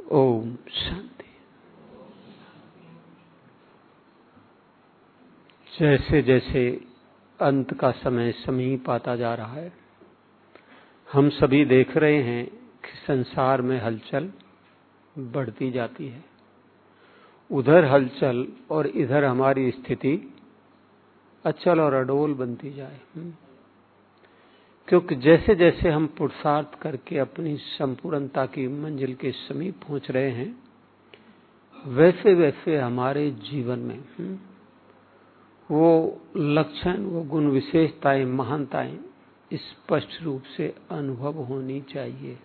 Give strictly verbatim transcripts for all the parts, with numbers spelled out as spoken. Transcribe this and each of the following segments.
ओम शांति। जैसे जैसे अंत का समय समीप आता जा रहा है, हम सभी देख रहे हैं कि संसार में हलचल बढ़ती जाती है। उधर हलचल और इधर हमारी स्थिति अचल और अडोल बनती जाए, क्योंकि जैसे जैसे हम पुरुषार्थ करके अपनी संपूर्णता की मंजिल के समीप पहुंच रहे हैं, वैसे वैसे हमारे जीवन में वो लक्षण, वो गुण विशेषताएं, महानताएं स्पष्ट रूप से अनुभव होनी चाहिए।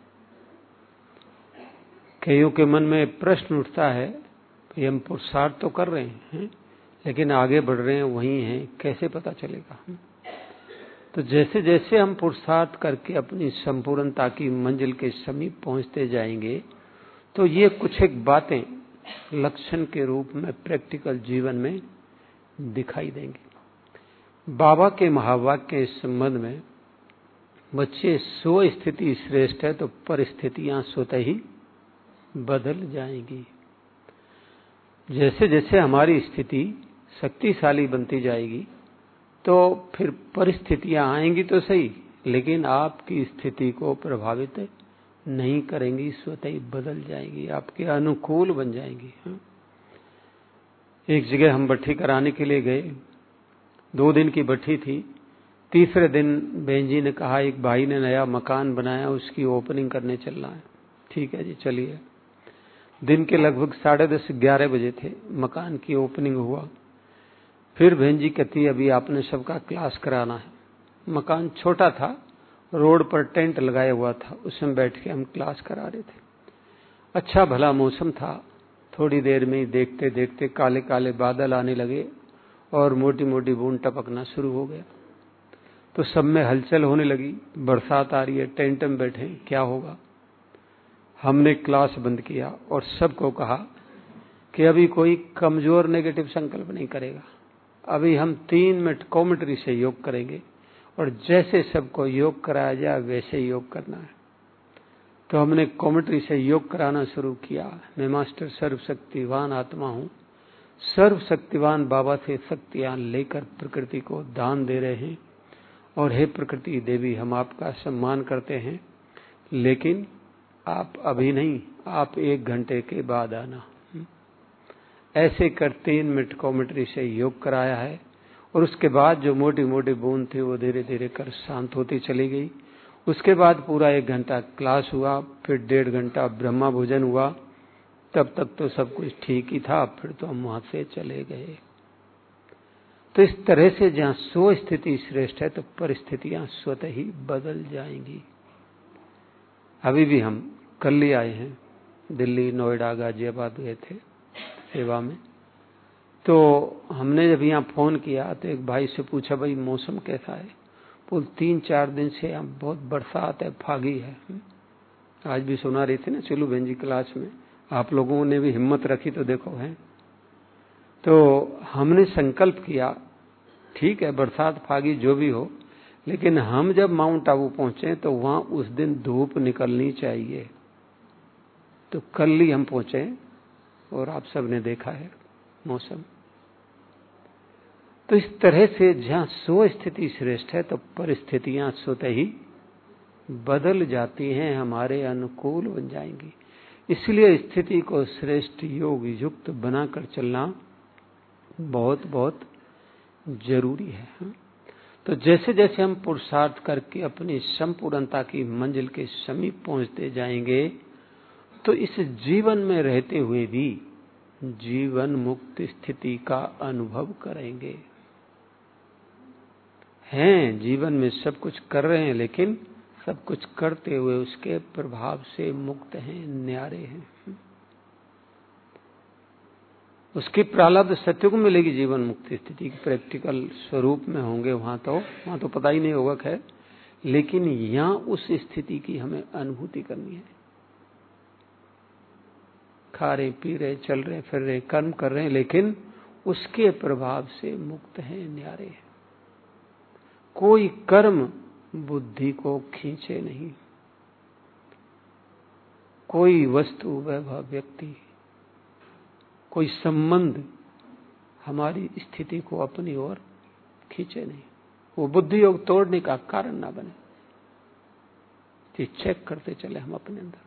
कईयों के मन में प्रश्न उठता है कि हम पुरुषार्थ तो कर रहे हैं लेकिन आगे बढ़ रहे हैं वहीं हैं, कैसे पता चलेगा? तो जैसे जैसे हम पुरुषार्थ करके अपनी संपूर्णता की मंजिल के समीप पहुंचते जाएंगे, तो ये कुछ एक बातें लक्षण के रूप में प्रैक्टिकल जीवन में दिखाई देंगी। बाबा के महावाक्य के संबंध में, बच्चे स्व स्थिति श्रेष्ठ है तो परिस्थितियां स्वतः ही बदल जाएंगी। जैसे जैसे हमारी स्थिति शक्तिशाली बनती जाएगी तो फिर परिस्थितियां आएंगी तो सही, लेकिन आपकी स्थिति को प्रभावित नहीं करेंगी, स्वतः ही बदल जाएंगी, आपके अनुकूल बन जाएंगी। एक जगह हम भट्ठी कराने के लिए गए, दो दिन की भट्ठी थी। तीसरे दिन बहन जी ने कहा एक भाई ने नया मकान बनाया, उसकी ओपनिंग करने चलना है। ठीक है जी, चलिए। दिन के लगभग साढ़े दस ग्यारह बजे थे, मकान की ओपनिंग हुआ। फिर बहन जी कहती अभी आपने सबका क्लास कराना है। मकान छोटा था, रोड पर टेंट लगाया हुआ था, उसमें बैठ के हम क्लास करा रहे थे। अच्छा भला मौसम था। थोड़ी देर में ही देखते देखते काले काले बादल आने लगे और मोटी मोटी बूंद टपकना शुरू हो गया। तो सब में हलचल होने लगी, बरसात आ रही है, टेंट में बैठे, क्या होगा? हमने क्लास बंद किया और सबको कहा कि अभी कोई कमजोर नेगेटिव संकल्प नहीं करेगा। अभी हम तीन मिनट कॉमेंट्री से योग करेंगे और जैसे सबको योग कराया जाए वैसे योग करना है। तो हमने कॉमेंट्री से योग कराना शुरू किया। मैं मास्टर सर्वशक्तिवान आत्मा हूं, सर्वशक्तिवान बाबा से शक्तियां लेकर प्रकृति को दान दे रहे हैं, और हे प्रकृति देवी, हम आपका सम्मान करते हैं, लेकिन आप अभी नहीं, आप एक घंटे के बाद आना। ऐसे कर तीन मिनट कॉमेंट्री से योग कराया है, और उसके बाद जो मोटी मोटी बूंद थी वो धीरे धीरे कर शांत होती चली गई। उसके बाद पूरा एक घंटा क्लास हुआ, फिर डेढ़ घंटा ब्रह्मा भोजन हुआ। तब तक तो सब कुछ ठीक ही था, फिर तो हम वहां से चले गए। तो इस तरह से जहां स्व स्थिति श्रेष्ठ है तो परिस्थितियां स्वतः ही बदल जाएंगी। अभी भी हम कल ही आए हैं, दिल्ली, नोएडा, गाजियाबाद गए थे सेवा में। तो हमने जब यहाँ फोन किया तो एक भाई से पूछा, भाई मौसम कैसा है? बोल तीन चार दिन से यहाँ बहुत बरसात है, फागी है। आज भी सुना रही थी ना चलू बहन जी क्लास में, आप लोगों ने भी हिम्मत रखी तो देखो है। तो हमने संकल्प किया, ठीक है बरसात फागी जो भी हो, लेकिन हम जब माउंट आबू पहुंचे तो वहां उस दिन धूप निकलनी चाहिए। तो कल ही हम पहुंचे और आप सबने देखा है मौसम। तो इस तरह से जहां स्व स्थिति श्रेष्ठ है तो परिस्थितियां स्वतः ही बदल जाती हैं, हमारे अनुकूल बन जाएंगी। इसलिए स्थिति को श्रेष्ठ योग युक्त बनाकर चलना बहुत बहुत जरूरी है। तो जैसे जैसे हम पुरुषार्थ करके अपनी संपूर्णता की मंजिल के समीप पहुंचते जाएंगे, तो इस जीवन में रहते हुए भी जीवन मुक्त स्थिति का अनुभव करेंगे। हैं जीवन में सब कुछ कर रहे हैं, लेकिन सब कुछ करते हुए उसके प्रभाव से मुक्त हैं, न्यारे हैं। उसकी प्रारब्ध सत्य को मिलेगी जीवन मुक्ति स्थिति की प्रैक्टिकल स्वरूप में होंगे वहां तो वहां तो पता ही नहीं होगा खैर, लेकिन यहां उस स्थिति की हमें अनुभूति करनी है। खा रहे, पी रहे, चल रहे, फिर रहे, कर्म कर रहे हैं, लेकिन उसके प्रभाव से मुक्त हैं, न्यारे हैं। कोई कर्म बुद्धि को खींचे नहीं, कोई वस्तु, वैभव, व्यक्ति, कोई संबंध हमारी स्थिति को अपनी ओर खींचे नहीं, वो बुद्धि योग तोड़ने का कारण ना बने। ये चेक करते चले हम अपने अंदर।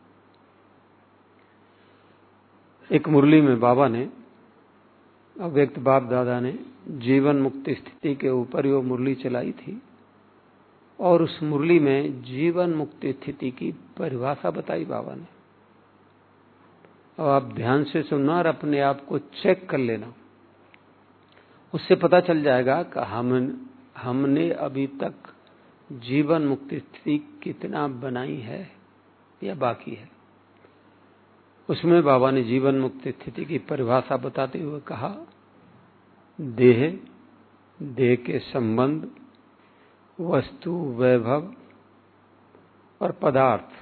एक मुरली में बाबा ने, अव्यक्त बाप दादा ने जीवन मुक्ति स्थिति के ऊपर वो मुरली चलाई थी, और उस मुरली में जीवन मुक्ति स्थिति की परिभाषा बताई बाबा ने। और आप ध्यान से सुनना और अपने आप को चेक कर लेना, उससे पता चल जाएगा कि हम हमने अभी तक जीवन मुक्ति स्थिति कितना बनाई है या बाकी है। उसमें बाबा ने जीवन मुक्ति स्थिति की परिभाषा बताते हुए कहा, देह, देह के संबंध, वस्तु, वैभव और पदार्थ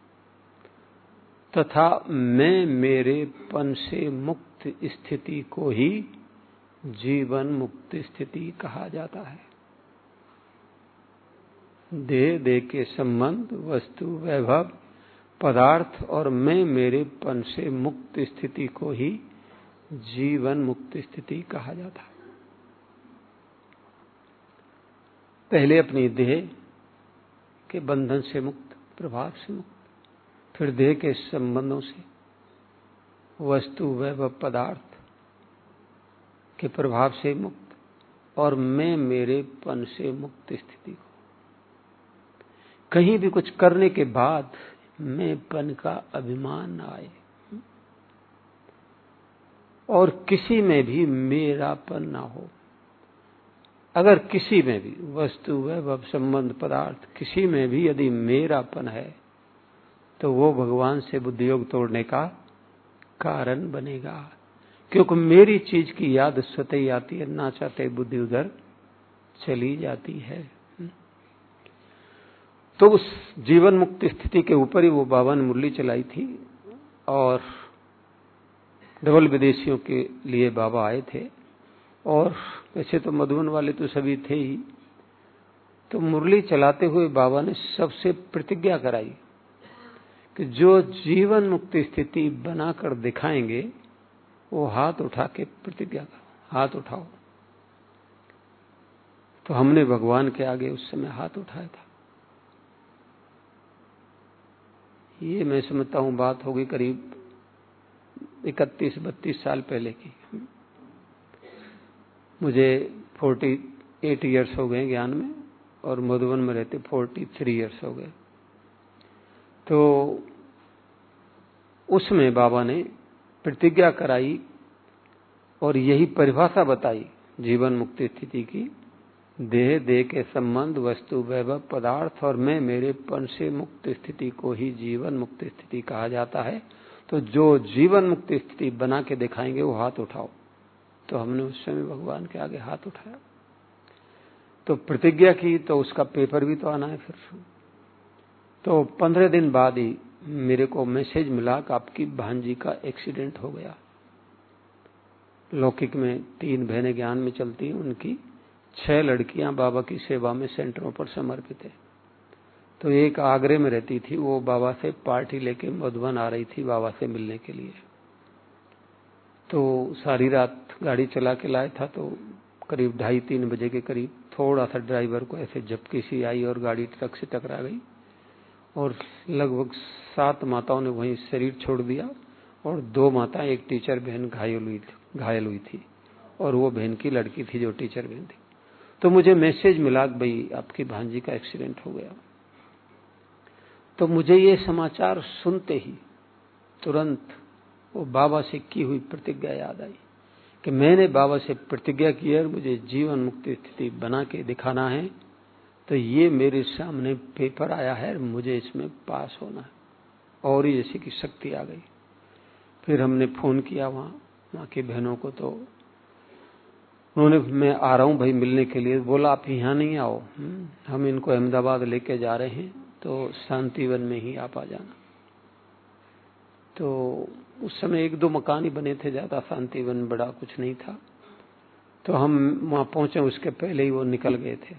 तथा मैं मेरेपन से मुक्त स्थिति को ही जीवन मुक्ति स्थिति कहा जाता है। देह, देह के संबंध, वस्तु, वैभव, पदार्थ और मैं मेरेपन से मुक्त स्थिति को ही जीवन मुक्त स्थिति कहा जाता है। पहले अपनी देह के बंधन से मुक्त, प्रभाव से मुक्त, फिर देह के संबंधों से, वस्तु, वैभव, पदार्थ के प्रभाव से मुक्त, और मैं मेरेपन से मुक्त स्थिति को। कहीं भी कुछ करने के बाद मैंपन का अभिमान न आए, और किसी में भी मेरापन ना हो। अगर किसी में भी वस्तु, वैभव, संबंध, पदार्थ, किसी में भी यदि मेरापन है तो वो भगवान से बुद्धि योग तोड़ने का कारण बनेगा, क्योंकि मेरी चीज की याद स्वतः ही आती है, ना चाहते बुद्धि उधर चली जाती है। तो उस जीवन मुक्ति स्थिति के ऊपर ही वो बाबा ने मुरली चलाई थी, और डबल विदेशियों के लिए बाबा आए थे, और वैसे तो मधुबन वाले तो सभी थे ही। तो मुरली चलाते हुए बाबा ने सबसे प्रतिज्ञा कराई कि जो जीवन मुक्ति स्थिति बनाकर दिखाएंगे वो हाथ उठा के प्रतिज्ञा करो, हाथ उठाओ। तो हमने भगवान के आगे उस समय हाथ उठाया था। ये मैं समझता हूं बात होगी करीब इकतीस बत्तीस साल पहले की। मुझे अड़तालीस इयर्स हो गए ज्ञान में, और मधुबन में रहते तैंतालीस इयर्स हो गए। तो उसमें बाबा ने प्रतिज्ञा कराई और यही परिभाषा बताई जीवन मुक्ति स्थिति की, देह, देह के संबंध, वस्तु, वैभव, पदार्थ और मैं मेरेपन से मुक्त स्थिति को ही जीवन मुक्ति स्थिति कहा जाता है। तो जो जीवन मुक्ति स्थिति बना के दिखाएंगे वो हाथ उठाओ। तो हमने उस समय भगवान के आगे हाथ उठाया, तो प्रतिज्ञा की, तो उसका पेपर भी तो आना है फिर। तो पंद्रह दिन बाद ही मेरे को मैसेज मिला कि आपकी भांजी का एक्सीडेंट हो गया। लौकिक में तीन बहनें ज्ञान में चलती हैं, उनकी छह लड़कियां बाबा की सेवा में सेंटरों पर समर्पित है। तो एक आगरे में रहती थी, वो बाबा से पार्टी लेके मधुबन आ रही थी बाबा से मिलने के लिए। तो सारी रात गाड़ी चला के लाया था, तो करीब ढाई तीन बजे के करीब थोड़ा सा ड्राइवर को ऐसे झपकी सी आई और गाड़ी ट्रक से टकरा गई, और लगभग सात माताओं ने वहीं शरीर छोड़ दिया, और दो माताएं, एक टीचर बहन घायल हुई घायल हुई थी, और वो बहन की लड़की थी जो टीचर बहन थी। तो मुझे मैसेज मिला कि भाई आपकी भांजी का एक्सीडेंट हो गया। तो मुझे ये समाचार सुनते ही तुरंत वो बाबा से की हुई प्रतिज्ञा याद आई कि मैंने बाबा से प्रतिज्ञा की है, मुझे जीवन मुक्ति स्थिति बना के दिखाना है, तो ये मेरे सामने पेपर आया है, मुझे इसमें पास होना है। और ही जैसे की शक्ति आ गई। फिर हमने फोन किया वहाँ वहाँ की बहनों को, तो उन्होंने, मैं आ रहा हूँ भाई मिलने के लिए। बोला आप यहाँ नहीं आओ, हम इनको अहमदाबाद लेके जा रहे हैं, तो शांतिवन में ही आप आ जाना। तो उस समय एक दो मकान ही बने थे, ज्यादा शांतिवन बड़ा कुछ नहीं था। तो हम वहाँ पहुंचे, उसके पहले ही वो निकल गए थे।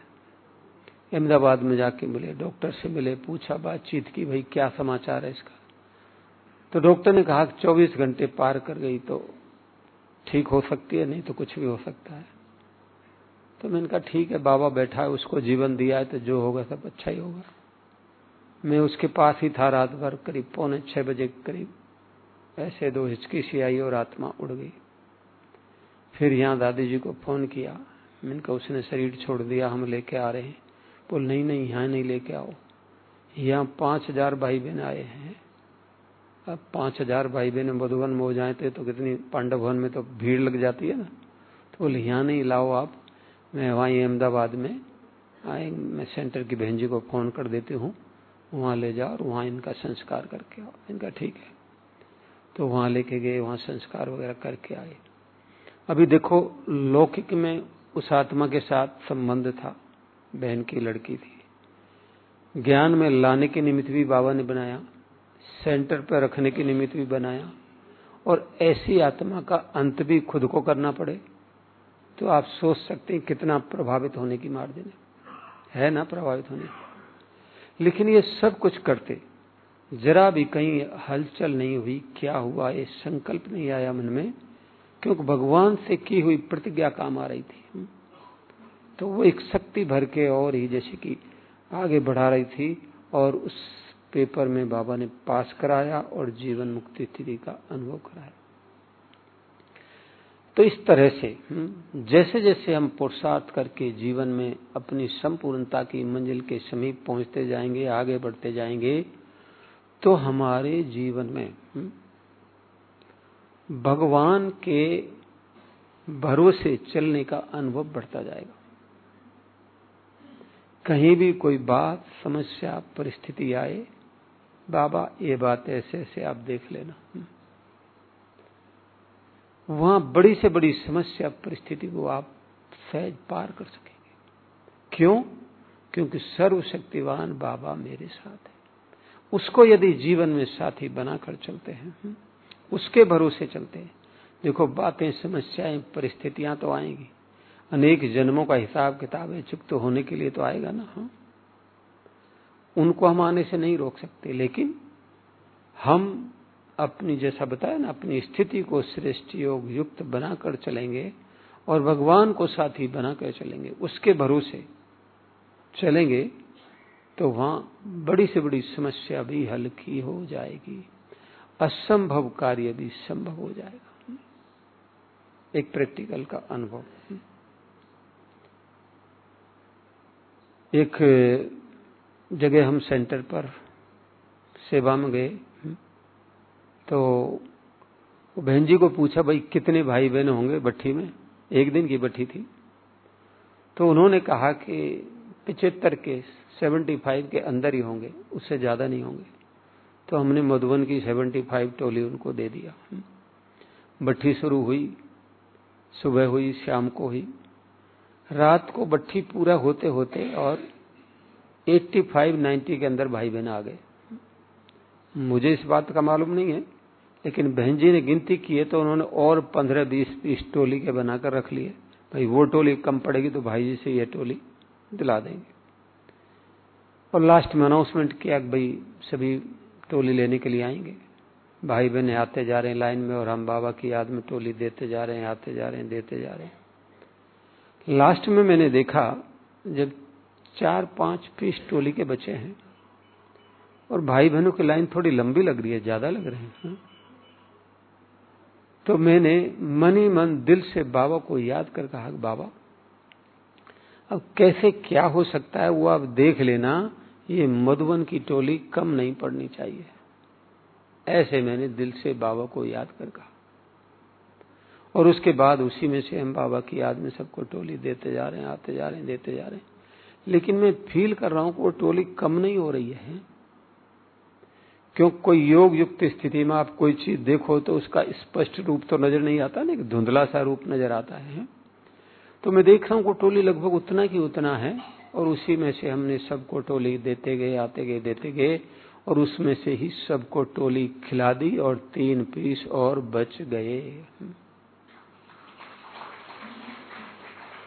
अहमदाबाद में जाके मिले, डॉक्टर से मिले, पूछा, बातचीत की, भाई क्या समाचार है इसका। तो डॉक्टर ने कहा कि चौबीस घंटे पार कर गई तो ठीक हो सकती है, नहीं तो कुछ भी हो सकता है। तो मैंने कहा ठीक है, बाबा बैठा है, उसको जीवन दिया है तो जो होगा सब अच्छा ही होगा। मैं उसके पास ही था रात भर, करीब पौने छह बजे करीब ऐसे दो हिचकी सी आई और आत्मा उड़ गई। फिर यहाँ दादी जी को फोन किया, मैंने कहा उसने शरीर छोड़ दिया, हम लेके आ रहे हैं। बोल नहीं नहीं, यहाँ नहीं लेके आओ, यहाँ पांच हजार भाई बहन आए हैं। अब पांच हजार भाई बहन मधुबन में हो जाए तो कितनी, पांडव भवन में तो भीड़ लग जाती है ना। तो बोले यहाँ नहीं लाओ आप, मैं वहीं अहमदाबाद में आए, मैं सेंटर की बहन जी को फोन कर देती हूँ, वहाँ ले जाओ और वहाँ इनका संस्कार करके आओ। इनका ठीक है। तो वहाँ लेके गए, वहाँ संस्कार वगैरह करके आए। अभी देखो, लौकिक में उस आत्मा के साथ संबंध था, बहन की लड़की थी। ज्ञान में लाने के निमित्त भी बाबा ने बनाया, सेंटर पर रखने के निमित्त भी बनाया, और ऐसी आत्मा का अंत भी खुद को करना पड़े तो आप सोच सकते हैं कितना प्रभावित होने की मार्जिन है, है ना, प्रभावित होने की। लेकिन ये सब कुछ करते जरा भी कहीं हलचल नहीं हुई, क्या हुआ ये संकल्प नहीं आया मन में, क्योंकि भगवान से की हुई प्रतिज्ञा काम आ रही थी। तो वो एक शक्ति भर के और ही जैसे कि आगे बढ़ा रही थी, और उस पेपर में बाबा ने पास कराया और जीवन मुक्ति स्थिति का अनुभव कराया। तो इस तरह से जैसे जैसे हम पुरुषार्थ करके जीवन में अपनी संपूर्णता की मंजिल के समीप पहुंचते जाएंगे, आगे बढ़ते जाएंगे, तो हमारे जीवन में भगवान के भरोसे चलने का अनुभव बढ़ता जाएगा। कहीं भी कोई बात, समस्या, परिस्थिति आए, बाबा ये बात ऐसे ऐसे आप देख लेना, वहां बड़ी से बड़ी समस्या परिस्थिति को आप सहज पार कर सकेंगे। क्यों? क्योंकि सर्वशक्तिवान बाबा मेरे साथ है। उसको यदि जीवन में साथी बनाकर चलते हैं, उसके भरोसे चलते हैं, देखो बातें, समस्याएं, परिस्थितियां तो आएंगी, अनेक जन्मों का हिसाब किताब है, चुकता होने के लिए तो आएगा ना। हाँ, उनको हम आने से नहीं रोक सकते, लेकिन हम अपनी, जैसा बताया ना, अपनी स्थिति को श्रेष्ठ योग युक्त बनाकर चलेंगे और भगवान को साथी बनाकर चलेंगे, उसके भरोसे चलेंगे, तो वहां बड़ी से बड़ी समस्या भी हल्की हो जाएगी, असंभव कार्य भी संभव हो जाएगा। एक प्रैक्टिकल का अनुभव। एक जगह हम सेंटर पर सेवा में गए, तो बहन जी को पूछा, भाई कितने भाई बहन होंगे भट्ठी में? एक दिन की भट्ठी थी। तो उन्होंने कहा कि पिचहत्तर के, सेवेंटी फाइव के अंदर ही होंगे, उससे ज्यादा नहीं होंगे। तो हमने मधुबन की सेवेंटी फाइव टोली उनको दे दिया। भट्ठी शुरू हुई, सुबह हुई, शाम को हुई, रात को भट्ठी पूरा होते होते और पचासी नब्बे के अंदर भाई बहन आ गए। मुझे इस बात का मालूम नहीं है, लेकिन बहन जी ने गिनती की है तो उन्होंने और पंद्रह बीस बीस टोली के बनाकर रख लिए। भाई वो टोली कम पड़ेगी तो भाई जी से ये टोली दिला देंगे। और लास्ट में अनाउंसमेंट किया कि भाई सभी टोली लेने के लिए आएंगे। भाई बहन आते जा रहे हैं लाइन में, और हम बाबा की याद में टोली देते जा रहे हैं, आते जा रहे हैं, देते जा रहे हैं। लास्ट में मैंने देखा जब चार पांच पीस टोली के बचे हैं और भाई बहनों की लाइन थोड़ी लंबी लग रही है, ज्यादा लग रहे हैं, तो मैंने मन ही मन दिल से बाबा को याद कर कहा, बाबा अब कैसे क्या हो सकता है वो आप देख लेना, ये मधुबन की टोली कम नहीं पड़नी चाहिए। ऐसे मैंने दिल से बाबा को याद कर कहा, और उसके बाद उसी में से हम बाबा की याद में सबको टोली देते जा रहे हैं, आते जा रहे हैं, देते जा रहे हैं। लेकिन मैं फील कर रहा हूं कि वो टोली कम नहीं हो रही है। क्यों? कोई योग युक्त स्थिति में आप कोई चीज देखो तो उसका स्पष्ट रूप तो नजर नहीं आता ना, धुंधला सा रूप नजर आता है। तो मैं देख रहा हूं कि टोली लगभग उतना की उतना है, और उसी में से हमने सबको टोली देते गए, आते गए, देते गए, और उसमें से ही सबको टोली खिला दी और तीन पीस और बच गए।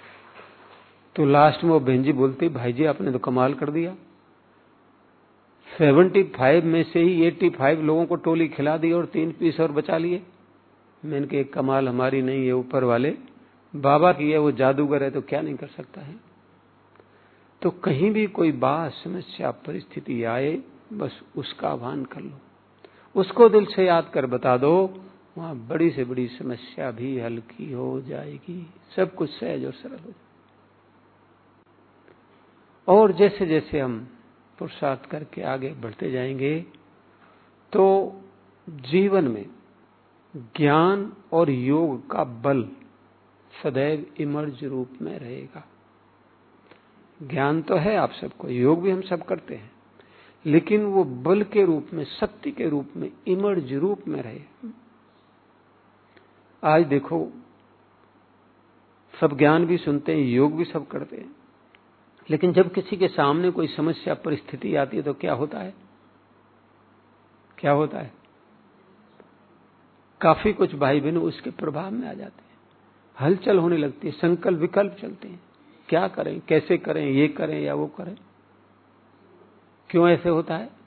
तो लास्ट में वो बहन जी बोलती, भाई जी आपने तो कमाल कर दिया, पचहत्तर में से ही पचासी लोगों को टोली खिला दी और तीन पीस और बचा लिए। मैंने कहा कमाल हमारी नहीं है, ऊपर वाले बाबा की है, वो जादूगर है तो क्या नहीं कर सकता है। तो कहीं भी कोई बात समस्या परिस्थिति आए, बस उसका आह्वान कर लो, उसको दिल से याद कर बता दो, वहां बड़ी से बड़ी समस्या भी हल्की हो जाएगी, सब कुछ सहज और सरल हो जाएगा। और जैसे जैसे हम पुरुषार्थ करके आगे बढ़ते जाएंगे तो जीवन में ज्ञान और योग का बल सदैव इमर्ज रूप में रहेगा। ज्ञान तो है आप सबको, योग भी हम सब करते हैं, लेकिन वो बल के रूप में, शक्ति के रूप में, इमर्ज रूप में रहे। आज देखो सब ज्ञान भी सुनते हैं, योग भी सब करते हैं, लेकिन जब किसी के सामने कोई समस्या परिस्थिति आती है तो क्या होता है, क्या होता है? काफी कुछ भाई बहन उसके प्रभाव में आ जाते हैं, हलचल होने लगती है, संकल्प विकल्प चलते हैं, क्या करें, कैसे करें, ये करें या वो करें। क्यों ऐसे होता है?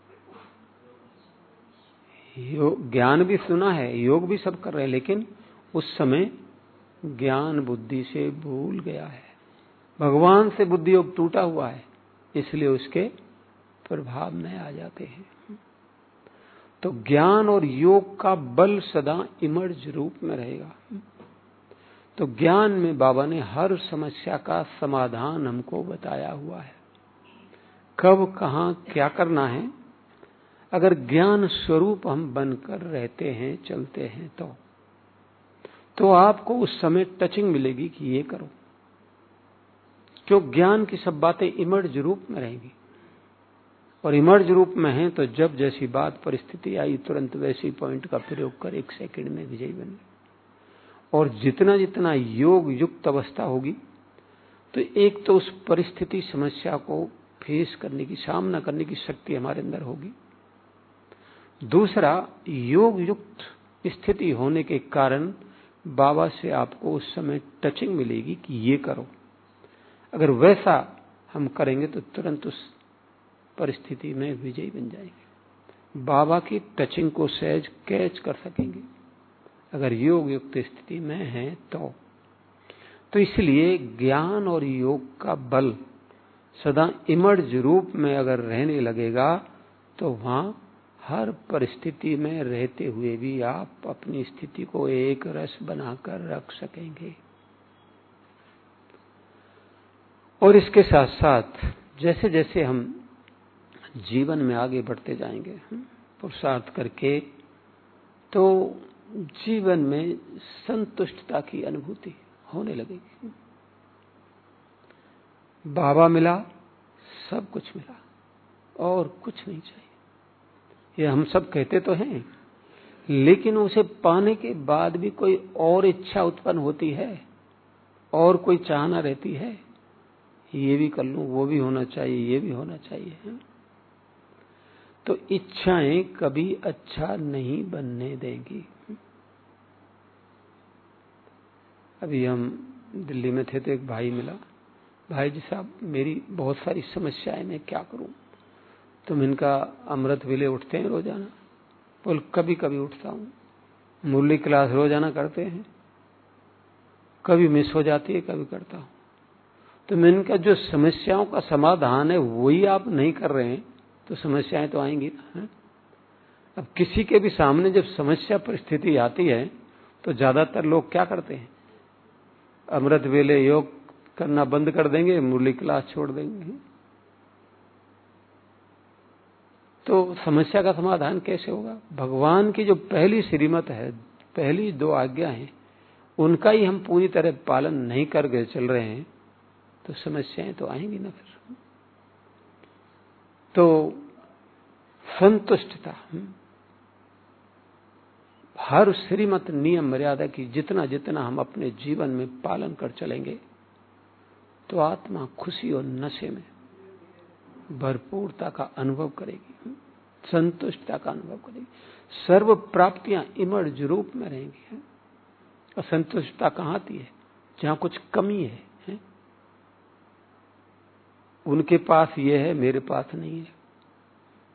ज्ञान भी सुना है, योग भी सब कर रहे हैं, लेकिन उस समय ज्ञान बुद्धि से भूल गया है, भगवान से बुद्धि योग टूटा हुआ है, इसलिए उसके प्रभाव में आ जाते हैं। तो ज्ञान और योग का बल सदा इमर्ज रूप में रहेगा। तो ज्ञान में बाबा ने हर समस्या का समाधान हमको बताया हुआ है, कब कहां क्या करना है। अगर ज्ञान स्वरूप हम बनकर रहते हैं, चलते हैं, तो तो आपको उस समय टचिंग मिलेगी कि ये करो, क्यों ज्ञान की सब बातें इमर्ज रूप में रहेंगी। और इमर्ज रूप में हैं तो जब जैसी बात परिस्थिति आई तुरंत वैसी पॉइंट का प्रयोग कर एक सेकंड में विजयी बने। और जितना जितना योग युक्त अवस्था होगी तो एक तो उस परिस्थिति समस्या को फेस करने की, सामना करने की शक्ति हमारे अंदर होगी। दूसरा, योग युक्त स्थिति होने के कारण बाबा से आपको उस समय टचिंग मिलेगी कि ये करो। अगर वैसा हम करेंगे तो तुरंत उस परिस्थिति में विजयी बन जाएंगे, बाबा की टचिंग को सहज कैच कर सकेंगे अगर योग युक्त स्थिति में हैं तो। तो इसलिए ज्ञान और योग का बल सदा इमर्ज रूप में अगर रहने लगेगा तो वहां हर परिस्थिति में रहते हुए भी आप अपनी स्थिति को एक रस बनाकर रख सकेंगे। और इसके साथ साथ जैसे जैसे हम जीवन में आगे बढ़ते जाएंगे पुरुषार्थ करके, तो जीवन में संतुष्टता की अनुभूति होने लगेगी। बाबा मिला, सब कुछ मिला और कुछ नहीं चाहिए, ये हम सब कहते तो हैं, लेकिन उसे पाने के बाद भी कोई और इच्छा उत्पन्न होती है और कोई चाहना रहती है, ये भी कर लूं, वो भी होना चाहिए, ये भी होना चाहिए है? तो इच्छाएं कभी अच्छा नहीं बनने देंगी। अभी हम दिल्ली में थे तो एक भाई मिला, भाई जी साहब मेरी बहुत सारी समस्याएं, मैं क्या करूं। तुम इनका अमृत वेले उठते हैं रोजाना? बोल कभी कभी उठता हूं। मुरली क्लास रोजाना करते हैं? कभी मिस हो जाती है, कभी करता हूं। तो मैं इनका जो समस्याओं का समाधान है वही आप नहीं कर रहे हैं तो समस्याएं तो आएंगी ना। है? अब किसी के भी सामने जब समस्या परिस्थिति आती है तो ज्यादातर लोग क्या करते हैं, अमृत वेले योग करना बंद कर देंगे, मुरली क्लास छोड़ देंगे। तो समस्या का समाधान कैसे होगा? भगवान की जो पहली श्रीमत है, पहली दो आज्ञा है, उनका ही हम पूरी तरह पालन नहीं करके चल रहे हैं तो समस्याएं तो आएंगी ना फिर। तो संतुष्टता, हर श्रीमत नियम मर्यादा की जितना जितना हम अपने जीवन में पालन कर चलेंगे तो आत्मा खुशी और नशे में भरपूरता का अनुभव करेगी, संतुष्टता का अनुभव करेगी, सर्व प्राप्तियां इमर्ज रूप में रहेंगी। असंतुष्टता कहां आती है? जहां कुछ कमी है, है? उनके पास ये है, मेरे पास नहीं है।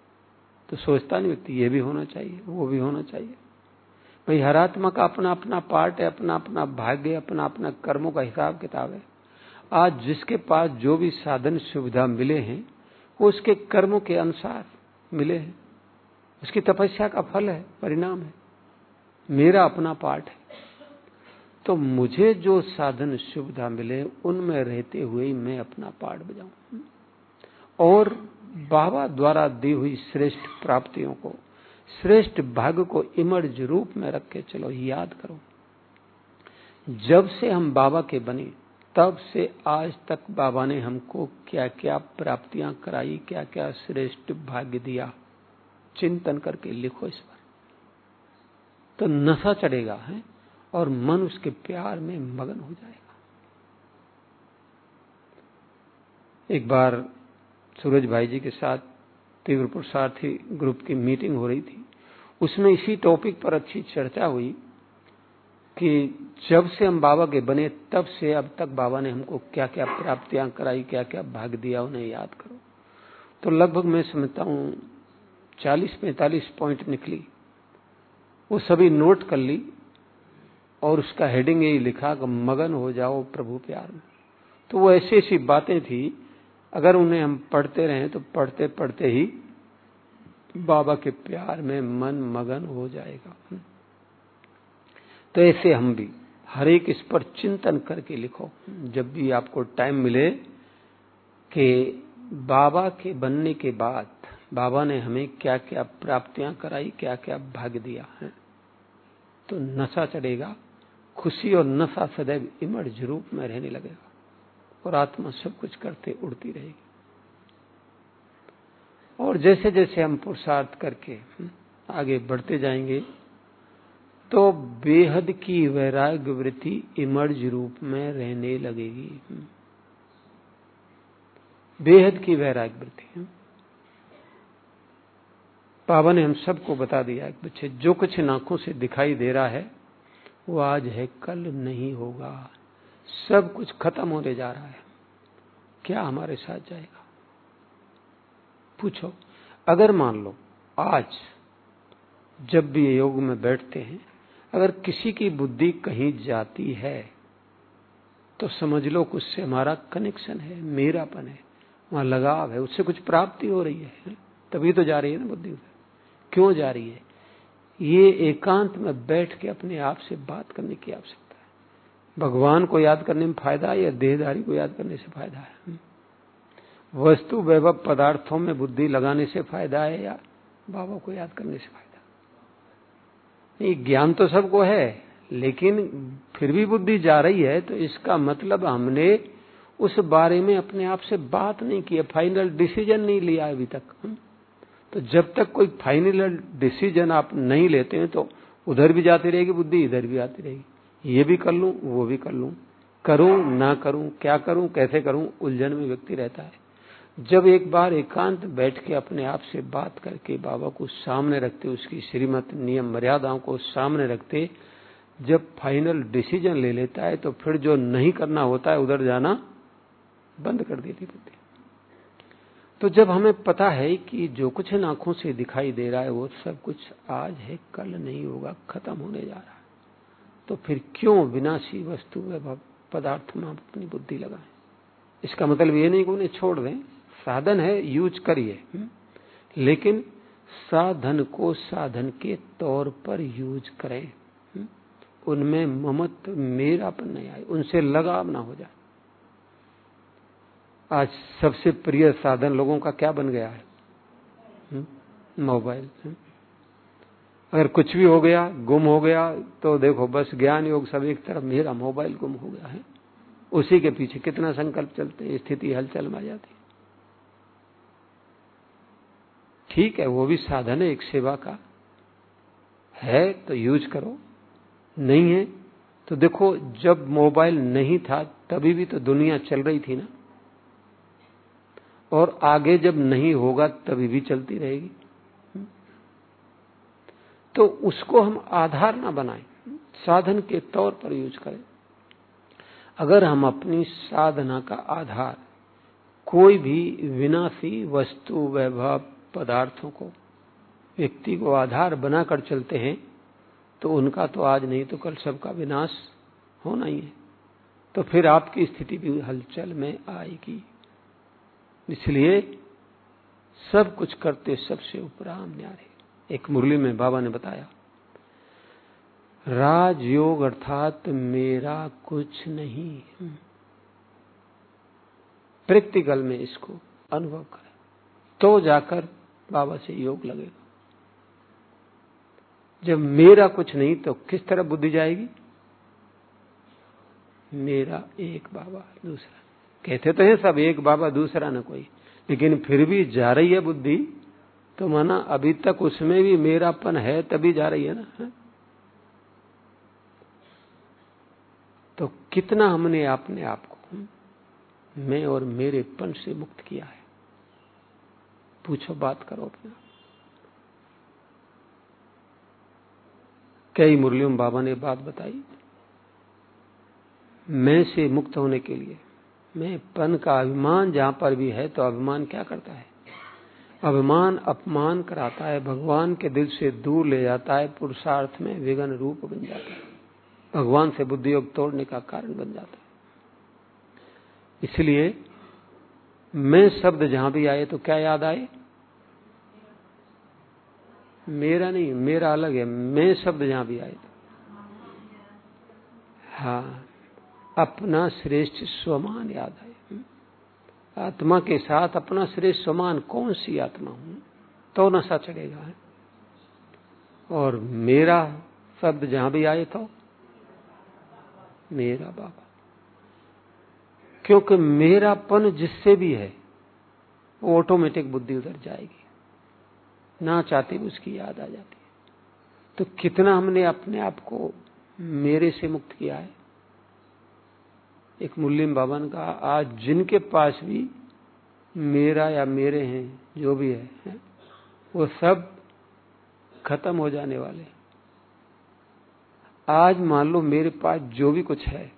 तो सोचता नहीं व्यक्ति ये भी होना चाहिए, वो भी होना चाहिए। भाई हर आत्मा का अपना अपना पार्ट है, अपना अपना भाग्य, अपना अपना कर्मों का हिसाब किताब है। आज जिसके पास जो भी साधन सुविधा मिले हैं वो उसके कर्मों के अनुसार मिले हैं, उसकी तपस्या का फल है, परिणाम है। मेरा अपना पार्ट है, तो मुझे जो साधन सुविधा मिले उनमें रहते हुए ही मैं अपना पार्ट बजाऊं और बाबा द्वारा दी हुई श्रेष्ठ प्राप्तियों को, श्रेष्ठ भाग्य को इमर्ज रूप में रख के चलो। याद करो, जब से हम बाबा के बने तब से आज तक बाबा ने हमको क्या क्या प्राप्तियां कराई, क्या क्या श्रेष्ठ भाग्य दिया। चिंतन करके लिखो इस पर, तो नशा चढ़ेगा है और मन उसके प्यार में मगन हो जाएगा। एक बार सूरज भाई जी के साथ तीव्र पुरुषार्थी ग्रुप की मीटिंग हो रही थी, उसमें इसी टॉपिक पर अच्छी चर्चा हुई कि जब से हम बाबा के बने तब से अब तक बाबा ने हमको क्या क्या प्राप्तियां कराई, क्या क्या भाग्य दिया, उन्हें याद करो। तो लगभग मैं समझता हूं चालीस पैंतालीस पॉइंट निकली, वो सभी नोट कर ली और उसका हेडिंग यही लिखा कि मगन हो जाओ प्रभु प्यार में। तो वो ऐसी ऐसी बातें थी, अगर उन्हें हम पढ़ते रहें तो पढ़ते पढ़ते ही बाबा के प्यार में मन मगन हो जाएगा। तो ऐसे हम भी हर एक इस पर चिंतन करके लिखो जब भी आपको टाइम मिले कि बाबा के बनने के बाद बाबा ने हमें क्या क्या प्राप्तियां कराई, क्या क्या भाग्य दिया है। तो नशा चढ़ेगा, खुशी और नशा सदैव इमर्ज रूप में रहने लगेगा और आत्मा सब कुछ करते उड़ती रहेगी। और जैसे जैसे हम पुरुषार्थ करके आगे बढ़ते जाएंगे तो बेहद की वैराग्य वृत्ति इमर्ज रूप में रहने लगेगी। बेहद की वैराग्य वृत्ति बाबा ने हम सबको बता दिया कि बच्चे जो कुछ आंखों से दिखाई दे रहा है वो आज है, कल नहीं होगा। सब कुछ खत्म होने जा रहा है। क्या हमारे साथ जाएगा? पूछो। अगर मान लो आज जब भी योग में बैठते हैं अगर किसी की बुद्धि कहीं जाती है तो समझ लो कि उससे हमारा कनेक्शन है, मेरापन है, वहां लगाव है, उससे कुछ प्राप्ति हो रही है, तभी तो जा रही है ना बुद्धि उधर। क्यों जा रही है? ये एकांत में बैठ के अपने आप से बात करने की आवश्यकता है। भगवान को याद करने में फायदा है या देहधारी को याद करने से फायदा है? वस्तु वैभव पदार्थों में बुद्धि लगाने से फायदा है या बाबा को याद करने से फायदा? नहीं, ज्ञान तो सबको है लेकिन फिर भी बुद्धि जा रही है तो इसका मतलब हमने उस बारे में अपने आप से बात नहीं की है, फाइनल डिसीजन नहीं लिया अभी तक। तो जब तक कोई फाइनल डिसीजन आप नहीं लेते हैं तो उधर भी जाती रहेगी बुद्धि, इधर भी आती रहेगी। ये भी कर लूं, वो भी कर लूं, करूं ना करूं, क्या करूं, कैसे करूं, उलझन में व्यक्ति रहता है। जब एक बार एकांत बैठ के अपने आप से बात करके बाबा को सामने रखते, उसकी श्रीमत नियम मर्यादाओं को सामने रखते, जब फाइनल डिसीजन ले लेता है तो फिर जो नहीं करना होता है उधर जाना बंद कर देती बुद्धि। तो जब हमें पता है कि जो कुछ आंखों से दिखाई दे रहा है वो सब कुछ आज है, कल नहीं होगा, खत्म होने जा रहा है, तो फिर क्यों विनाशी वस्तु वैभव पदार्थ में अपनी बुद्धि लगाएं? इसका मतलब ये नहीं कि उन्हें छोड़ दें, साधन है, यूज करिए, लेकिन साधन को साधन के तौर पर यूज करें। उनमें ममत्व मेरापन नहीं आए, उनसे लगाव ना हो जाए। आज सबसे प्रिय साधन लोगों का क्या बन गया है? मोबाइल। अगर कुछ भी हो गया, गुम हो गया, तो देखो बस ज्ञान योग सब एक तरफ, मेरा मोबाइल गुम हो गया है, उसी के पीछे कितना संकल्प चलते हैं, स्थिति हलचल में आ जाती है। ठीक है, वो भी साधन है, एक सेवा का है तो यूज करो, नहीं है तो देखो जब मोबाइल नहीं था तभी भी तो दुनिया चल रही थी ना, और आगे जब नहीं होगा तभी भी चलती रहेगी। तो उसको हम आधार ना बनाएं, साधन के तौर पर यूज करें। अगर हम अपनी साधना का आधार कोई भी विनाशी वस्तु वैभव पदार्थों को व्यक्ति को आधार बनाकर चलते हैं तो उनका तो आज नहीं तो कल सबका विनाश होना ही है। तो फिर आपकी स्थिति भी हलचल में आएगी। इसलिए सब कुछ करते सबसे उपराम न्यारे। एक मुरली में बाबा ने बताया, राजयोग अर्थात मेरा कुछ नहीं। प्रैक्टिकल में इसको अनुभव करें तो जाकर बाबा से योग लगेगा। जब मेरा कुछ नहीं तो किस तरह बुद्धि जाएगी? मेरा एक बाबा दूसरा, कहते तो है सब एक बाबा दूसरा न कोई, लेकिन फिर भी जा रही है बुद्धि तो माना अभी तक उसमें भी मेरापन है, तभी जा रही है ना। है? तो कितना हमने अपने आप को मैं और मेरेपन से मुक्त किया है? पूछो, बात करो अपने आप। कई मुरलियों में बाबा ने बात बताई, मैं से मुक्त होने के लिए मैं पन का अभिमान जहां पर भी है तो अभिमान क्या करता है? अभिमान अपमान कराता है, भगवान के दिल से दूर ले जाता है, पुरुषार्थ में विघ्न रूप बन जाता है, भगवान से बुद्धि योग तोड़ने का कारण बन जाता है। इसलिए मैं शब्द जहां भी आए तो क्या याद आए? मेरा नहीं, मेरा अलग है। मैं शब्द जहां भी आए तो हाँ, अपना श्रेष्ठ स्वमान याद आए। आत्मा के साथ अपना श्रेष्ठ स्वमान, कौन सी आत्मा हूं, तो नशा चढ़ेगा है। और मेरा शब्द जहां भी आए तो मेरा बाबा, क्योंकि मेरापन जिससे भी है वो ऑटोमेटिक बुद्धि उधर जाएगी, ना चाहती भी उसकी याद आ जाती है। तो कितना हमने अपने आप को मेरे से मुक्त किया है। एक मुल्लिम बाबा ने कहा, आज जिनके पास भी मेरा या मेरे हैं, जो भी है, है वो सब खत्म हो जाने वाले हैं। आज मान लो मेरे पास जो भी कुछ है,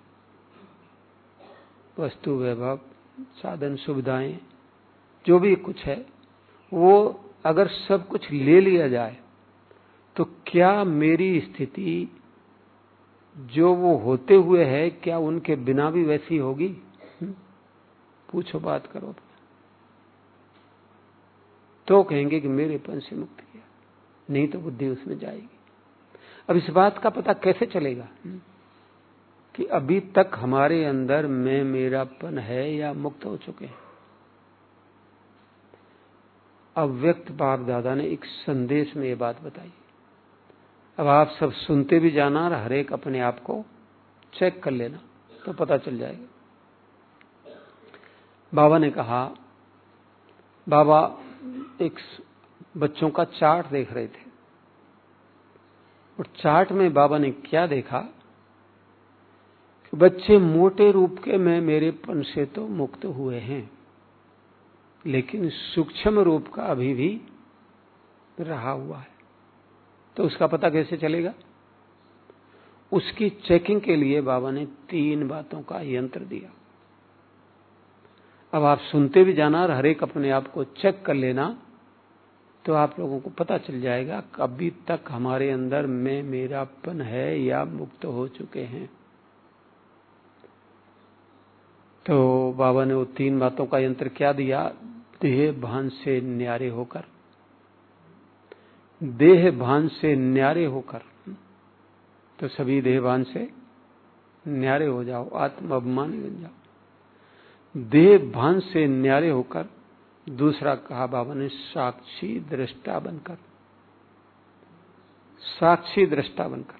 वस्तु वैभव साधन सुविधाएं जो भी कुछ है, वो अगर सब कुछ ले लिया जाए तो क्या मेरी स्थिति जो वो होते हुए है क्या उनके बिना भी वैसी होगी? पूछो, बात करो। तो कहेंगे कि मेरेपन से मुक्त किया, नहीं तो बुद्धि उसमें जाएगी। अब इस बात का पता कैसे चलेगा कि अभी तक हमारे अंदर मैं मेरापन है या मुक्त हो चुके हैं? अव्यक्त बाप दादा ने एक संदेश में ये बात बताई। अब आप सब सुनते भी जाना और हर एक अपने आप को चेक कर लेना तो पता चल जाएगा। बाबा ने कहा, बाबा एक बच्चों का चार्ट देख रहे थे और चार्ट में बाबा ने क्या देखा कि बच्चे मोटे रूप के में मेरेपन से तो मुक्त हुए हैं, लेकिन सूक्ष्म रूप का अभी भी रहा हुआ है। तो उसका पता कैसे चलेगा? उसकी चेकिंग के लिए बाबा ने तीन बातों का यंत्र दिया। अब आप सुनते भी जाना और हर एक अपने आप को चेक कर लेना तो आप लोगों को पता चल जाएगा अभी तक हमारे अंदर मैं मेरापन है या मुक्त हो चुके हैं। तो बाबा ने वो तीन बातों का यंत्र क्या दिया? देह भान से न्यारे होकर, देह भान से न्यारे होकर, तो सभी देह भान से न्यारे हो जाओ, आत्म अभिमानी बन जाओ। देह भान से न्यारे होकर, दूसरा कहा बाबा ने साक्षी दृष्टा बनकर, साक्षी दृष्टा बनकर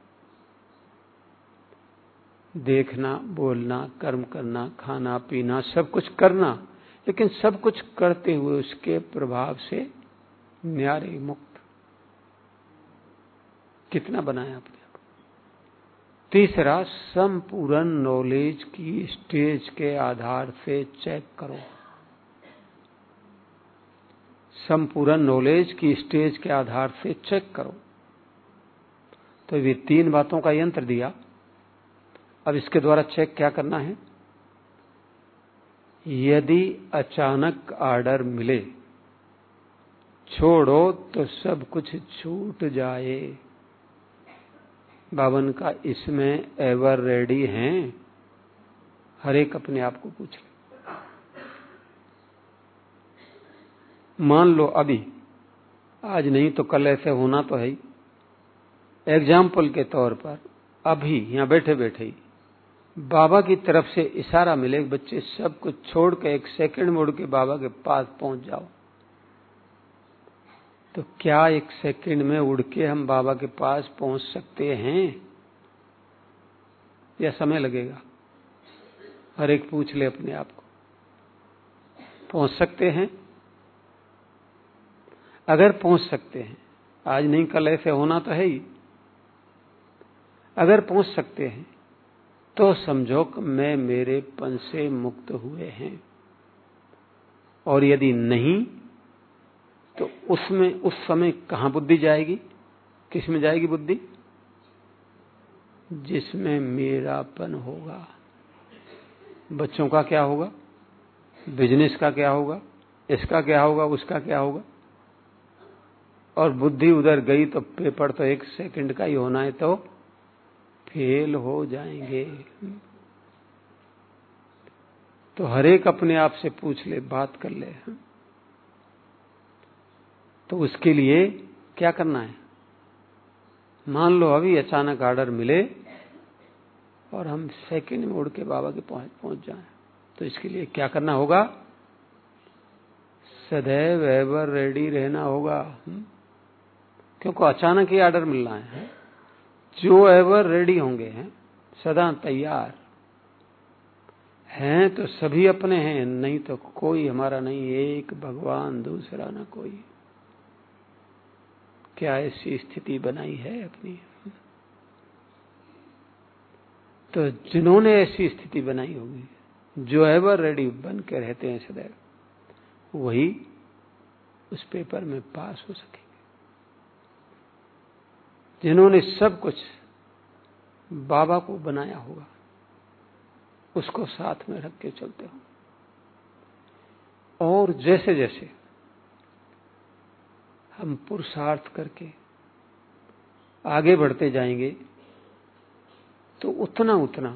देखना, बोलना, कर्म करना, खाना पीना, सब कुछ करना, लेकिन सब कुछ करते हुए उसके प्रभाव से न्यारे मुक्त। कितना बनाया आपने? तीसरा, संपूर्ण नॉलेज की स्टेज के आधार से चेक करो। संपूर्ण नॉलेज की स्टेज के आधार से चेक करो। तो ये तीन बातों का यंत्र दिया। अब इसके द्वारा चेक क्या करना है? यदि अचानक ऑर्डर मिले छोड़ो तो सब कुछ छूट जाए। बावन का इसमें एवर रेडी हैं? हर एक अपने आप को पूछ ले। मान लो अभी, आज नहीं तो कल ऐसे होना तो है ही। एग्जाम्पल के तौर पर अभी यहां बैठे बैठे ही बाबा की तरफ से इशारा मिले, बच्चे सब कुछ छोड़ के एक सेकंड मुड़ के बाबा के पास पहुंच जाओ, तो क्या एक सेकंड में उड़ के हम बाबा के पास पहुंच सकते हैं या समय लगेगा? हर एक पूछ ले अपने आप को, पहुंच सकते हैं? अगर पहुंच सकते हैं, आज नहीं कल ऐसे होना तो है ही, अगर पहुंच सकते हैं तो समझो कि मैं मेरे पन से मुक्त हुए हैं। और यदि नहीं तो उसमें उस समय कहां बुद्धि जाएगी? किस में जाएगी बुद्धि? जिसमें मेरापन होगा। बच्चों का क्या होगा, बिजनेस का क्या होगा, इसका क्या होगा, उसका क्या होगा। और बुद्धि उधर गई तो पेपर तो एक सेकंड का ही होना है, तो फेल हो जाएंगे। तो हर एक अपने आप से पूछ ले, बात कर ले। तो उसके लिए क्या करना है? मान लो अभी अचानक ऑर्डर मिले और हम सेकंड में उड़ के बाबा के पहुंच पहुंच जाएं, तो इसके लिए क्या करना होगा? सदैव एवर रेडी रहना होगा, क्योंकि अचानक ही ऑर्डर मिलना है। जो एवर रेडी होंगे हैं, सदा तैयार हैं, तो सभी अपने हैं, नहीं तो कोई हमारा नहीं। एक भगवान, दूसरा ना कोई। क्या ऐसी स्थिति बनाई है अपनी? तो जिन्होंने ऐसी स्थिति बनाई होगी, जो एवर रेडी बन के रहते हैं सदैव, वही उस पेपर में पास हो सकेंगे। जिन्होंने सब कुछ बाबा को बनाया होगा, उसको साथ में रख के चलते हो, और जैसे जैसे हम पुरुषार्थ करके आगे बढ़ते जाएंगे तो उतना उतना,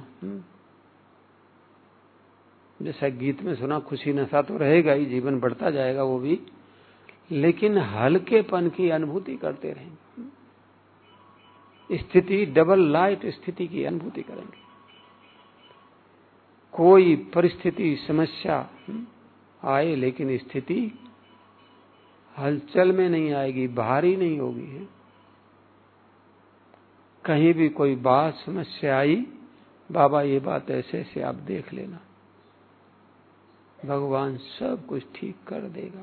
जैसा गीत में सुना, खुशी नशा तो रहेगा ही, जीवन बढ़ता जाएगा वो भी, लेकिन हल्केपन की अनुभूति करते रहेंगे। स्थिति डबल लाइट स्थिति की अनुभूति करेंगे। कोई परिस्थिति समस्या आए लेकिन स्थिति हलचल में नहीं आएगी, भारी नहीं होगी। कहीं भी कोई बात समस्या आई, बाबा ये बात ऐसे से आप देख लेना, भगवान सब कुछ ठीक कर देगा।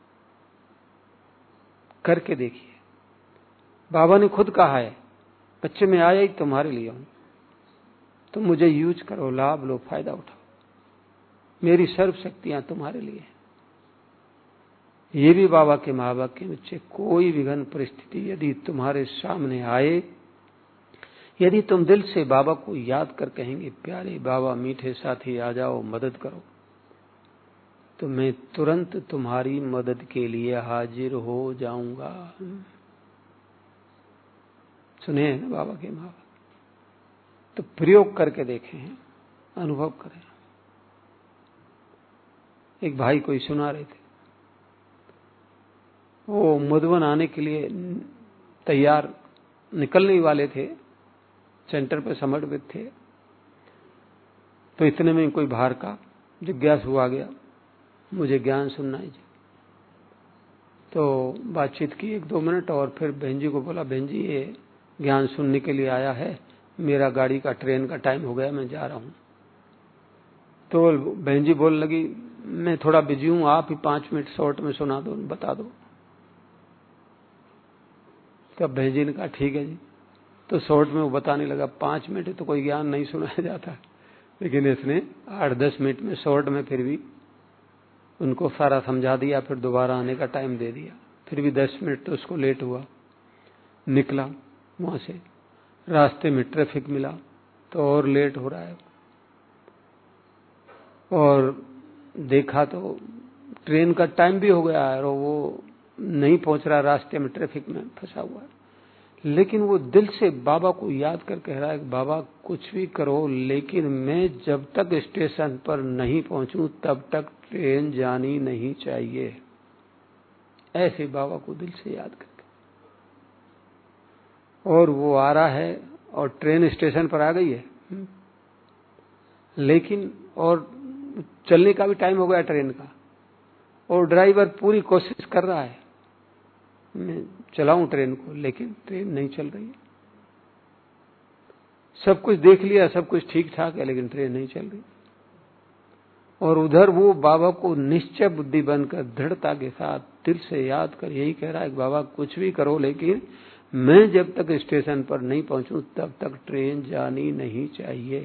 करके देखिए। बाबा ने खुद कहा है, बच्चे में आया ही तुम्हारे लिए हूं, तुम मुझे यूज करो, लाभ लो, फायदा उठाओ, मेरी सर्व शक्तियां तुम्हारे लिए। ये भी बाबा के महावाक्य के बच्चे, कोई विघ्न परिस्थिति यदि तुम्हारे सामने आए, यदि तुम दिल से बाबा को याद कर कहेंगे, प्यारे बाबा मीठे साथी आ जाओ, मदद करो, तो मैं तुरंत तुम्हारी मदद के लिए हाजिर हो जाऊंगा। सुने हैं ना बाबा के महावाक्य? तो प्रयोग करके देखें, अनुभव करें। एक भाई कोई सुना रहे थे, वो मधुबन आने के लिए तैयार निकलने वाले थे, सेंटर पे समर्पित थे, तो इतने में कोई बाहर का जिज्ञासु आ गया, मुझे ज्ञान सुनना है जी। तो बातचीत की एक दो मिनट, और फिर बहन जी को बोला, बहन जी ये ज्ञान सुनने के लिए आया है, मेरा गाड़ी का ट्रेन का टाइम हो गया, मैं जा रहा हूं। तो बहन जी बोलने लगी, मैं थोड़ा बिजी हूं, आप ही पांच मिनट शॉर्ट में सुना दो, बता दो। तब बहन जी ने कहा ठीक है जी। तो शॉर्ट में वो बताने लगा। पांच मिनट तो कोई ज्ञान नहीं सुनाया जाता, लेकिन इसने आठ दस मिनट में शॉर्ट में फिर भी उनको सारा समझा दिया, फिर दोबारा आने का टाइम दे दिया। फिर भी दस मिनट तो उसको लेट हुआ। निकला वहां से, रास्ते में ट्रैफिक मिला तो और लेट हो रहा है, और देखा तो ट्रेन का टाइम भी हो गया है, और वो नहीं पहुंच रहा, रास्ते में ट्रैफिक में फंसा हुआ है, लेकिन वो दिल से बाबा को याद कर कह रहा है कि बाबा कुछ भी करो, लेकिन मैं जब तक स्टेशन पर नहीं पहुंचूं तब तक ट्रेन जानी नहीं चाहिए। ऐसे बाबा को दिल से याद करके, और वो आ रहा है और ट्रेन स्टेशन पर आ गई है, लेकिन और चलने का भी टाइम हो गया ट्रेन का, और ड्राइवर पूरी कोशिश कर रहा है मैं चलाऊं ट्रेन को, लेकिन ट्रेन नहीं चल रही है। सब कुछ देख लिया, सब कुछ ठीक ठाक है, लेकिन ट्रेन नहीं चल रही। और उधर वो बाबा को निश्चय बुद्धि बनकर दृढ़ता के साथ दिल से याद कर यही कह रहा है कि बाबा कुछ भी करो, लेकिन मैं जब तक स्टेशन पर नहीं पहुंचूं तब तक ट्रेन जानी नहीं चाहिए।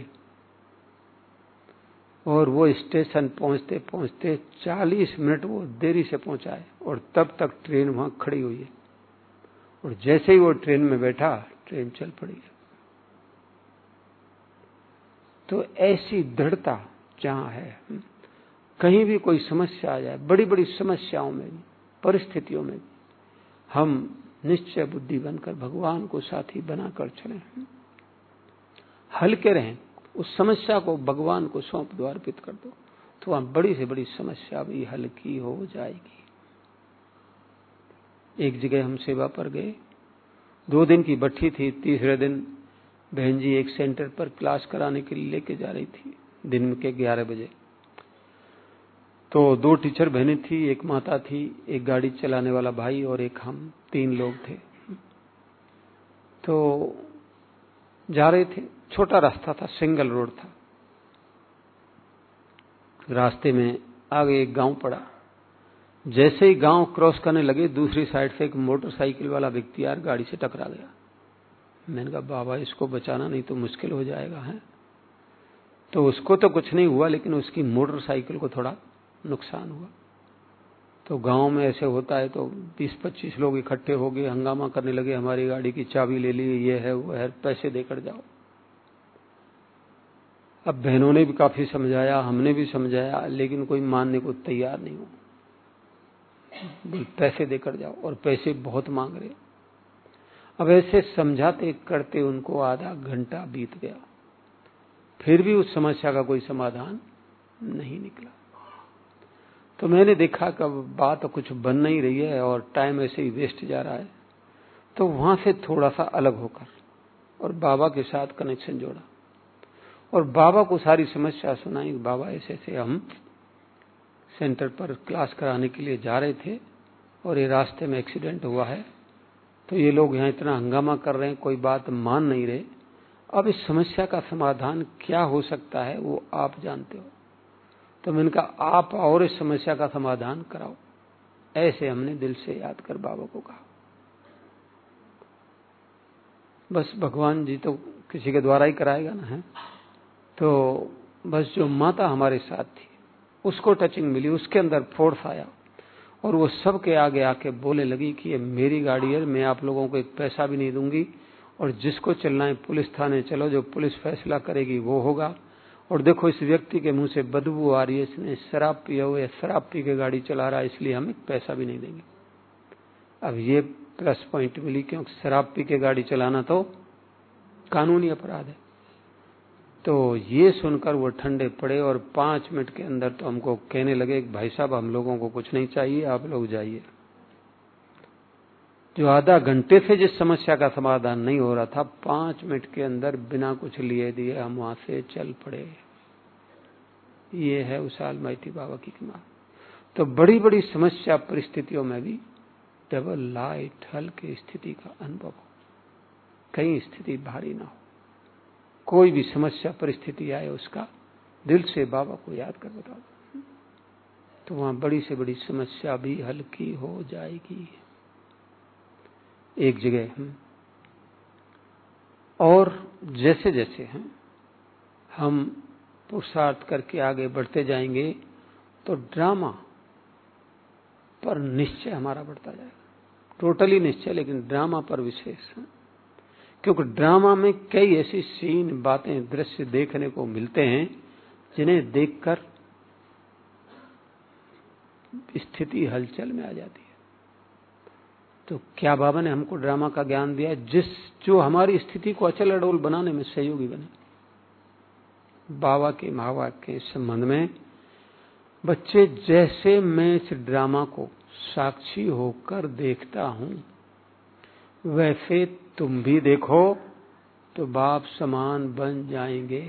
और वो स्टेशन पहुंचते पहुंचते चालीस मिनट वो देरी से पहुंचा है, और तब तक ट्रेन वहां खड़ी हुई है, और जैसे ही वो ट्रेन में बैठा ट्रेन चल पड़ी है। तो ऐसी दृढ़ता जहां है, कहीं भी कोई समस्या आ जाए, बड़ी बड़ी समस्याओं में भी, परिस्थितियों में भी हम निश्चय बुद्धि बनकर भगवान को साथी बनाकर चलें, हल्के रहें, उस समस्या को भगवान को सौंप दो, अर्पित कर दो, तो वहां बड़ी से बड़ी समस्या भी हल्की हो जाएगी। एक जगह हम सेवा पर गए, दो दिन की भट्ठी थी। तीसरे दिन बहन जी एक सेंटर पर क्लास कराने के लिए लेके जा रही थी, दिन के ग्यारह बजे। तो दो टीचर बहनें थी, एक माता थी, एक गाड़ी चलाने वाला भाई, और एक हम, तीन लोग थे। तो जा रहे थे, छोटा रास्ता था, सिंगल रोड था। रास्ते में आगे एक गांव पड़ा। जैसे ही गांव क्रॉस करने लगे, दूसरी साइड से एक मोटरसाइकिल वाला व्यक्ति यार गाड़ी से टकरा गया। मैंने कहा बाबा इसको बचाना नहीं तो मुश्किल हो जाएगा है। तो उसको तो कुछ नहीं हुआ, लेकिन उसकी मोटरसाइकिल को थोड़ा नुकसान हुआ। तो गांव में ऐसे होता है, तो बीस पच्चीस लोग इकट्ठे हो गए, हंगामा करने लगे, हमारी गाड़ी की चाबी ले ली, ये है वो है, पैसे देकर जाओ। अब बहनों ने भी काफी समझाया, हमने भी समझाया, लेकिन कोई मानने को तैयार नहीं हो। पैसे देकर जाओ, और पैसे बहुत मांग रहे। अब ऐसे समझाते करते उनको आधा घंटा बीत गया, फिर भी उस समस्या का कोई समाधान नहीं निकला। तो मैंने देखा कि बात तो कुछ बन नहीं रही है और टाइम ऐसे ही वेस्ट जा रहा है। तो वहां से थोड़ा सा अलग होकर और बाबा के साथ कनेक्शन जोड़ा, और बाबा को सारी समस्या सुनाई। बाबा ऐसे ऐसे हम सेंटर पर क्लास कराने के लिए जा रहे थे, और ये रास्ते में एक्सीडेंट हुआ है, तो ये लोग यहाँ इतना हंगामा कर रहे हैं, कोई बात मान नहीं रहे। अब इस समस्या का समाधान क्या हो सकता है वो आप जानते हो। तो मैंने कहा आप और इस समस्या का समाधान कराओ। ऐसे हमने दिल से याद कर बाबा को कहा। बस भगवान जी तो किसी के द्वारा ही कराएगा ना है। तो बस जो माता हमारे साथ थी उसको टचिंग मिली, उसके अंदर फोर्स आया, और वो सबके आगे आके बोले लगी कि ये मेरी गाड़ी है, मैं आप लोगों को एक पैसा भी नहीं दूंगी, और जिसको चलना है पुलिस थाने चलो, जो पुलिस फैसला करेगी वो होगा। और देखो इस व्यक्ति के मुंह से बदबू आ रही है, इसने शराब पिया हुआ है, शराब पी के गाड़ी चला रहा है, इसलिए हम एक पैसा भी नहीं देंगे। अब ये प्लस पॉइंट मिली, क्योंकि शराब पी के गाड़ी चलाना तो कानूनी अपराध है। तो ये सुनकर वो ठंडे पड़े, और पांच मिनट के अंदर तो हमको कहने लगे कि भाई साहब हम लोगों को कुछ नहीं चाहिए, आप लोग जाइए। जो आधा घंटे से जिस समस्या का समाधान नहीं हो रहा था, पांच मिनट के अंदर बिना कुछ लिए दिए हम वहां से चल पड़े। ये है उस अलमाइटी बाबा की कृपा। तो बड़ी बड़ी समस्या परिस्थितियों में भी डबल लाइट हल्के स्थिति का अनुभव हो, कहीं स्थिति भारी ना हो। कोई भी समस्या परिस्थिति आए उसका दिल से बाबा को याद कर बता दो, तो वहां बड़ी से बड़ी समस्या भी हल्की हो जाएगी। एक जगह हम और जैसे जैसे हैं हम पुरुषार्थ करके आगे बढ़ते जाएंगे, तो ड्रामा पर निश्चय हमारा बढ़ता जाएगा। टोटली निश्चय, लेकिन ड्रामा पर विशेष है, क्योंकि ड्रामा में कई ऐसी सीन, बातें, दृश्य देखने को मिलते हैं जिन्हें देखकर स्थिति हलचल में आ जाती है। तो क्या बाबा ने हमको ड्रामा का ज्ञान दिया जिस जो हमारी स्थिति को अचल अडोल बनाने में सहयोगी बने। बाबा के महावाक्य के संबंध में, बच्चे जैसे मैं इस ड्रामा को साक्षी होकर देखता हूं वैसे तुम भी देखो तो बाप समान बन जाएंगे।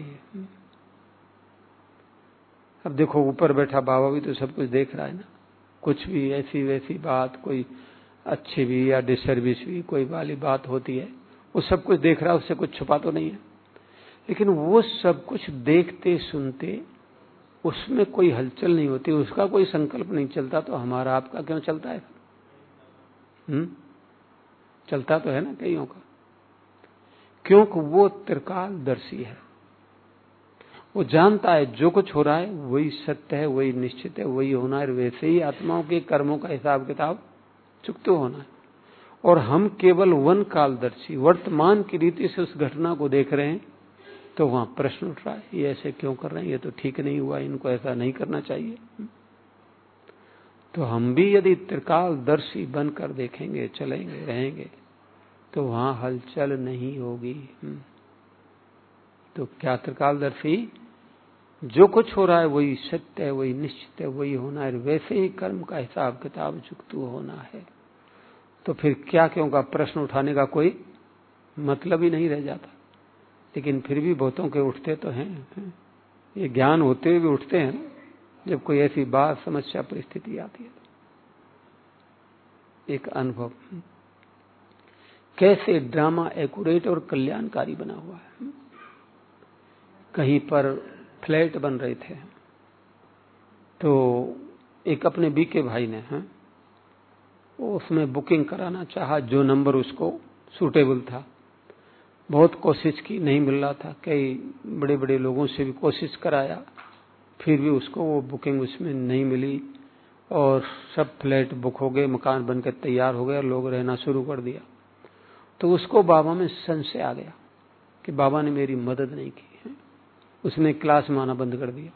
अब देखो ऊपर बैठा बाबा भी तो सब कुछ देख रहा है ना, कुछ भी ऐसी वैसी बात, कोई अच्छी भी या डिसर्विस भी कोई वाली बात होती है, वो सब कुछ देख रहा है, उससे कुछ छुपा तो नहीं है। लेकिन वो सब कुछ देखते सुनते उसमें कोई हलचल नहीं होती, उसका कोई संकल्प नहीं चलता, तो हमारा आपका क्यों चलता है? हम्म चलता तो है ना कईयों का, क्योंकि वो त्रिकालदर्शी है। वो जानता है जो कुछ हो रहा है वही सत्य है, वही निश्चित है, वही होना है। वैसे ही आत्माओं के कर्मों का हिसाब किताब चुकते होना है। और हम केवल वन कालदर्शी वर्तमान की रीति से उस घटना को देख रहे हैं, तो वहां प्रश्न उठ रहा है, ये ऐसे क्यों कर रहे हैं, ये तो ठीक नहीं हुआ, इनको ऐसा नहीं करना चाहिए। तो हम भी यदि त्रिकालदर्शी बनकर देखेंगे, चलेंगे, रहेंगे, तो वहां हलचल नहीं होगी। तो क्या त्रिकालदर्शी? जो कुछ हो रहा है वही सत्य है, वही निश्चित है, वही होना है। वैसे ही कर्म का हिसाब किताब चुकतू होना है। तो फिर क्या क्यों का प्रश्न उठाने का कोई मतलब ही नहीं रह जाता। लेकिन फिर भी बहुतों के उठते तो हैं, ये ज्ञान होते हुए भी उठते हैं जब कोई ऐसी बात समस्या परिस्थिति आती है। एक अनुभव, कैसे ड्रामा एक्यूरेट और कल्याणकारी बना हुआ है। कहीं पर फ्लैट बन रहे थे, तो एक अपने बीके भाई ने है वो उसमें बुकिंग कराना चाहा, जो नंबर उसको सूटेबल था। बहुत कोशिश की, नहीं मिल रहा था, कई बड़े बड़े लोगों से भी कोशिश कराया, फिर भी उसको वो बुकिंग उसमें नहीं मिली और सब फ्लैट बुक हो गए, मकान बनकर तैयार हो गए और लोग रहना शुरू कर दिया। तो उसको बाबा में संशय आ गया कि बाबा ने मेरी मदद नहीं की है। उसने क्लास में आना बंद कर दिया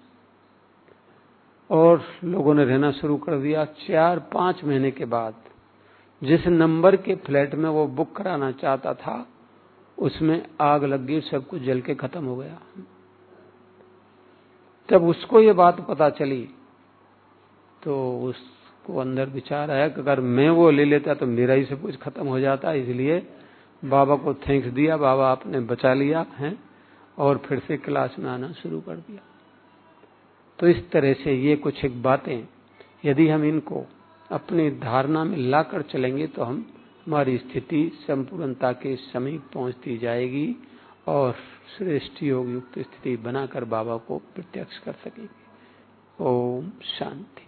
और लोगों ने रहना शुरू कर दिया। चार पांच महीने के बाद जिस नंबर के फ्लैट में वो बुक कराना चाहता था उसमें आग लग गई, सब कुछ जल के खत्म हो गया। जब उसको ये बात पता चली तो उसको अंदर विचार आया कि अगर मैं वो ले लेता तो मेरा ही सब कुछ खत्म हो जाता। इसलिए बाबा को थैंक्स दिया, बाबा आपने बचा लिया है, और फिर से क्लास में आना शुरू कर दिया। तो इस तरह से ये कुछ एक बातें यदि हम इनको अपनी धारणा में लाकर चलेंगे तो हम हमारी स्थिति संपूर्णता के समीप पहुंचती जाएगी और श्रेष्ठ योग युक्त स्थिति बनाकर बाबा को प्रत्यक्ष कर सकेंगे। ओम शांति।